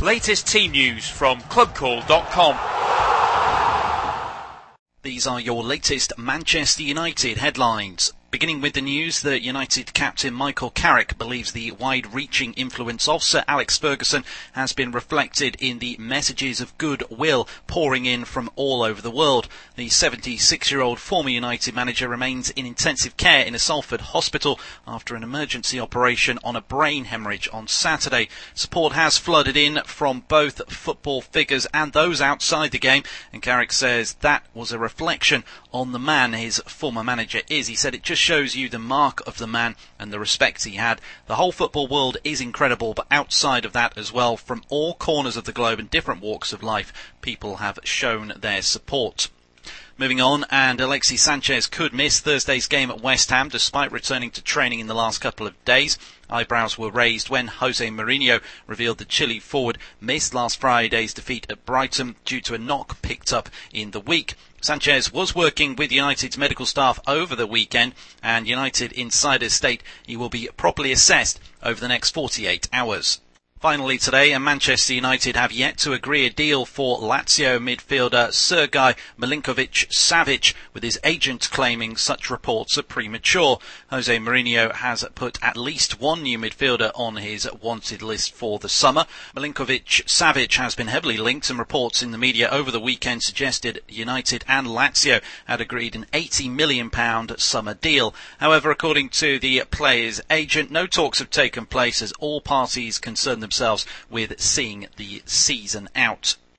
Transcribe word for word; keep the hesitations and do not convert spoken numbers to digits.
Latest team news from club call dot com. These are your latest Manchester United headlines. Beginning with the news that United captain Michael Carrick believes the wide-reaching influence of Sir Alex Ferguson has been reflected in the messages of goodwill pouring in from all over the world. The seventy-six-year-old former United manager remains in intensive care in a Salford hospital after an emergency operation on a brain hemorrhage on Saturday. Support has flooded in from both football figures and those outside the game, and Carrick says that was a reflection on the man his former manager is. He said it just shows you the mark of the man and the respect he had. The whole football world is incredible, but outside of that as well, from all corners of the globe and different walks of life, people have shown their support. Moving on, and Alexis Sanchez could miss Thursday's game at West Ham despite returning to training in the last couple of days. Eyebrows were raised when Jose Mourinho revealed the Chile forward missed last Friday's defeat at Brighton due to a knock picked up in the week. Sanchez was working with United's medical staff over the weekend, and United insiders state he will be properly assessed over the next forty-eight hours. Finally today, and Manchester United have yet to agree a deal for Lazio midfielder Sergei Milinkovic-Savic, with his agent claiming such reports are premature. Jose Mourinho has put at least one new midfielder on his wanted list for the summer. Milinkovic-Savic has been heavily linked, and reports in the media over the weekend suggested United and Lazio had agreed an eighty million pounds summer deal. However, according to the player's agent, no talks have taken place as all parties concern themselves with seeing the season out.